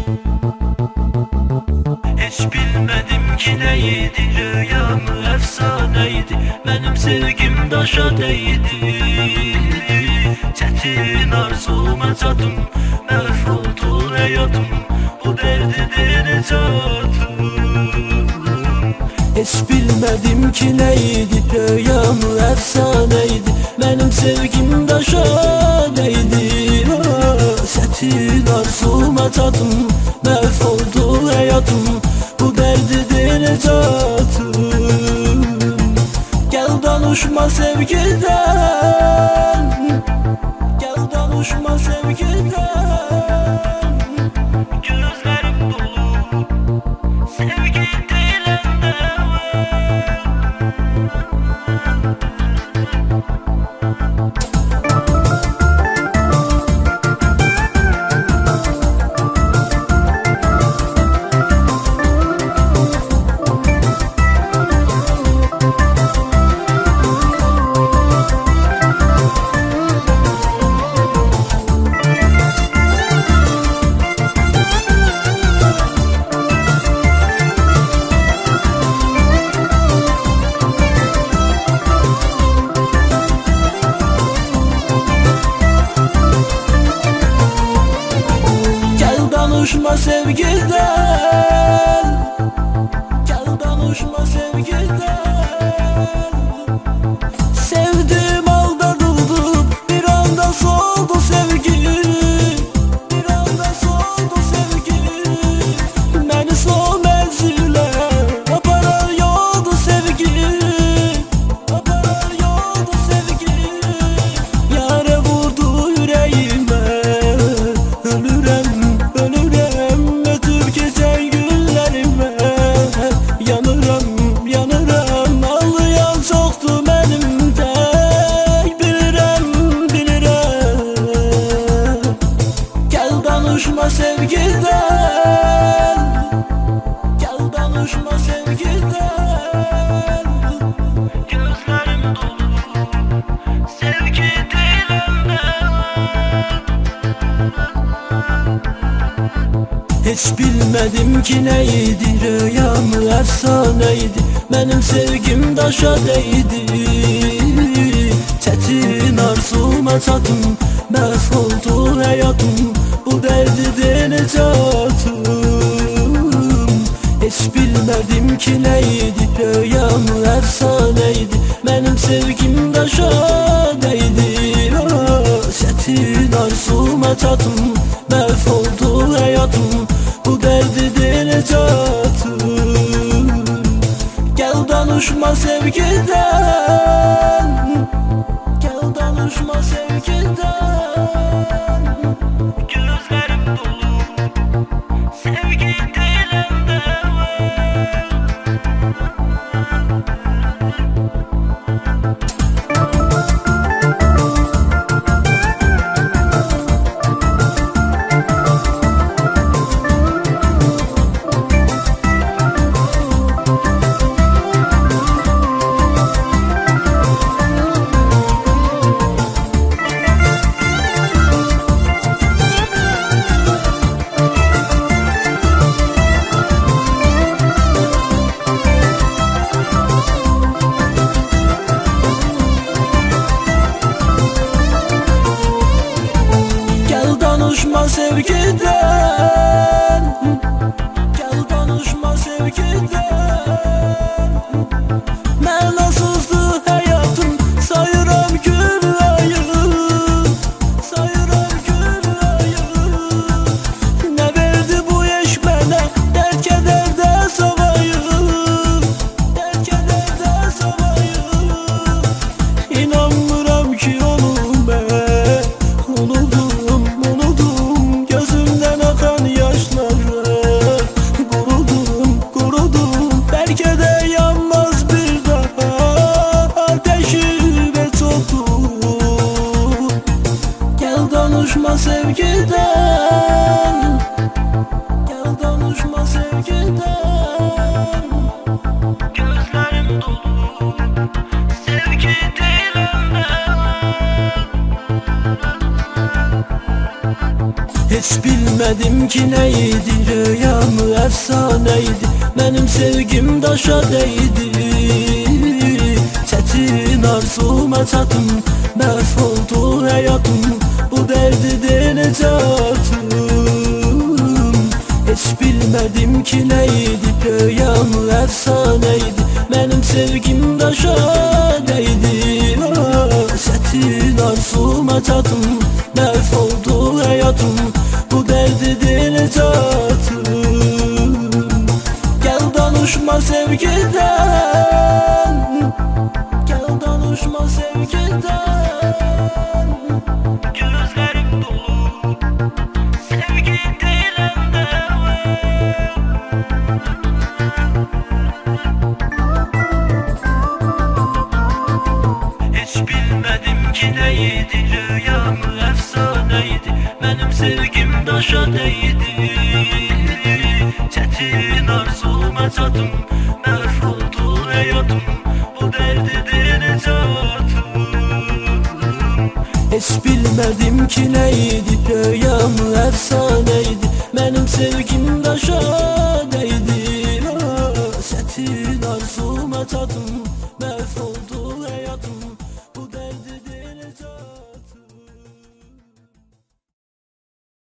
Hiç bilmedim ki neydi, rüya mı efsaneydi, benim sevgim daşa değdi. Çetin arzuma çattım, mahvoldu hayatım, bu derdi denecatım. Hiç bilmedim ki neydi, rüya mı efsaneydi, benim sevgim daşa değdi. Çetin arzuma çattım, mahvoldu hayatım, bu derdi denecatım. Gel danışma sevgiden, gel danışma sevgiden. Gözlerim dolu, sevgi dilimde var. Danışma sevgiden, gel danışma sevgiden. Sevdim aldatıldım, bir anda soldu sevgilim, bir anda soldu sevgilim. Beni son menzile aparar yoldu sevgilim, aparar yoldu sevgilim. Yâre vurdu yüreğime, ölürem. Yanıram, yanıram, ağlayan çoktu benim tek, bilirem, bilirem. Gel danışma sevgiden, gel danışma sevgiden. Gözlerim dolu, sevgi dilimde var. Hiç bilmedim ki neydi, rüya mı efsaneydi, benim sevgim daşa değdi. Çetin arzuma çattım, mahvoldu hayatım, bu derdi denecatım. Hiç bilmedim ki neydi, rüya mı efsaneydi, benim sevgim daşa değdi. Çetin arzuma çattım, mahvoldu hayatım, bu derdi denecatım. Gel danışma sevgiden, gel danışma sevgiden. Gözlerim dolu, sevgi dilimde var. bilmədim ki neydi, rüyam əfsaneydi. Mənim sevgim daşa değdi. Çətin arzuma çatım, məhv oldu həyatım. Bu dərdi necə atım? Heç bilmədim ki neydi, rüyam əfsaneydi. Mənim sevgim daşa değdi. Çətin arzuma çatım, məhv oldu həyatım. Bu dərdi necə atım? Gəl danışma sevgidən, gəl danışma sevgidən. Gözlərim dolu, sevgi deyiləm də heç bilmədim ki neydi, rüyam əfsaneydi. Mənim sevgim daşa değdi. Çətin arzuma çatım, məhv oldu həyatım. Bu dərdi necə atım? Heç bilmədim ki neydi, rüyam əfsaneydi. Mənim sevgim daşa değdi. Çətin arzuma çatım, məhv oldu.